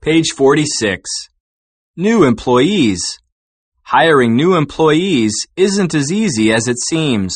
Page 46. New employees. Hiring new employees isn't as easy as it seems.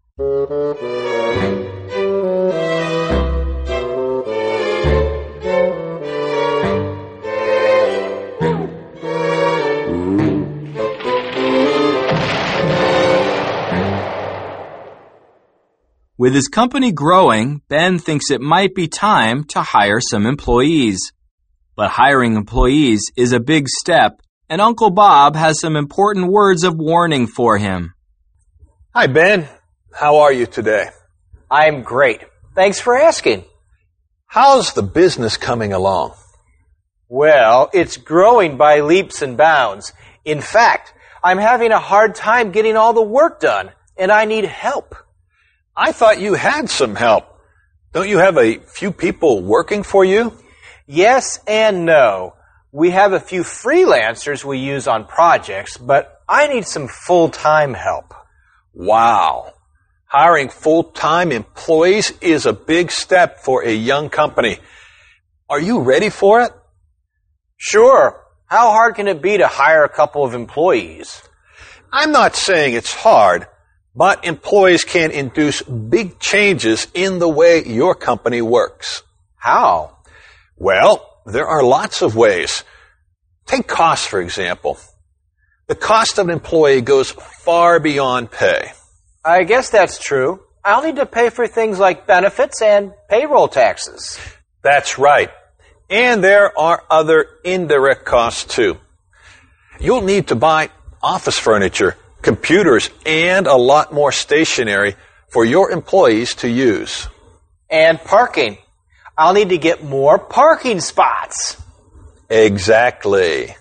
With his company growing, Ben thinks it might be time to hire some employees. But hiring employees is a big step, and Uncle Bob has some important words of warning for him. Hi, Ben. How are you today? I'm great. Thanks for asking. How's the business coming along? Well, it's growing by leaps and bounds. In fact, I'm having a hard time getting all the work done, and I need help. I thought you had some help. Don't you have a few people working for you? Yes and no. We have a few freelancers we use on projects, but I need some full-time help. Wow. Hiring full-time employees is a big step for a young company. Are you ready for it? Sure. How hard can it be to hire a couple of employees? I'm not saying it's hard, but employees can induce big changes in the way your company works. How? Well, there are lots of ways. Take cost, for example. The cost of an employee goes far beyond pay. I guess that's true. I'll need to pay for things like benefits and payroll taxes. That's right. And there are other indirect costs too. You'll need to buy office furniture, computers, and a lot more stationery for your employees to use. And parking. I'll need to get more parking spots. Exactly.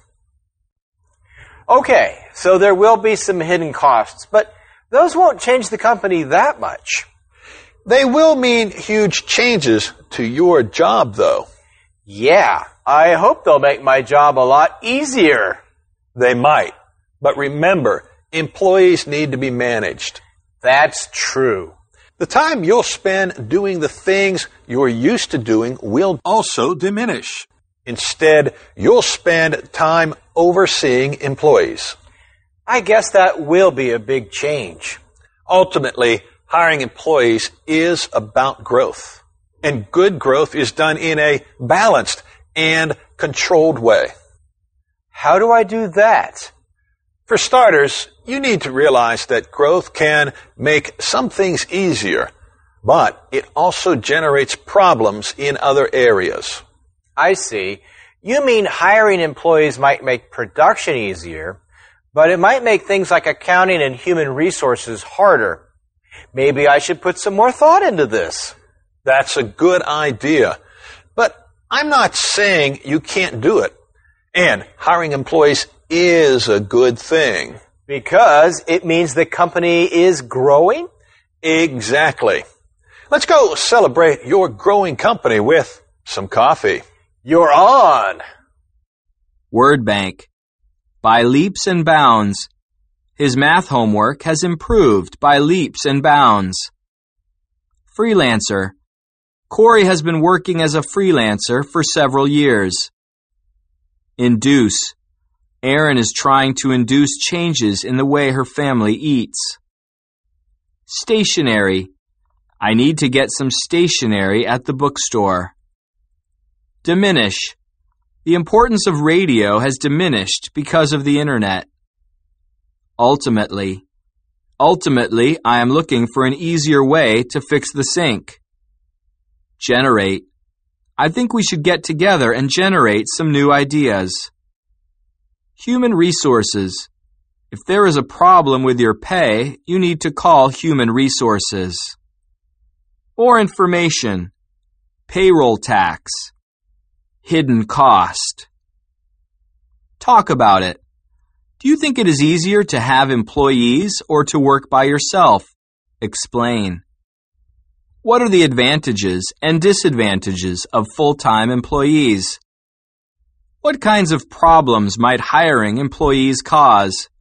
Okay, so there will be some hidden costs, but those won't change the company that much. They will mean huge changes to your job, though. Yeah, I hope they'll make my job a lot easier. They might. But remember, employees need to be managed. That's true. The time you'll spend doing the things you're used to doing will also diminish. Instead, you'll spend time overseeing employees. I guess that will be a big change. Ultimately, hiring employees is about growth. And good growth is done in a balanced and controlled way. How do I do that? For starters, you need to realize that growth can make some things easier, but it also generates problems in other areas. I see. You mean hiring employees might make production easier, but it might make things like accounting and human resources harder. Maybe I should put some more thought into this. That's a good idea, but I'm not saying you can't do it. And hiring employees is a good thing. Because it means the company is growing? Exactly. Let's go celebrate your growing company with some coffee. You're on! Word bank. By leaps and bounds. His math homework has improved by leaps and bounds. Freelancer. Corey has been working as a freelancer for several years. Induce. Erin is trying to induce changes in the way her family eats. Stationery. I need to get some stationery at the bookstore. Diminish. The importance of radio has diminished because of the internet. Ultimately. Ultimately, I am looking for an easier way to fix the sink. Generate. I think we should get together and generate some new ideas. Human resources. If there is a problem with your pay, you need to call human resources. More information. Payroll tax. Hidden cost. Talk about it. Do you think it is easier to have employees or to work by yourself? Explain. What are the advantages and disadvantages of full-time employees? What kinds of problems might hiring employees cause?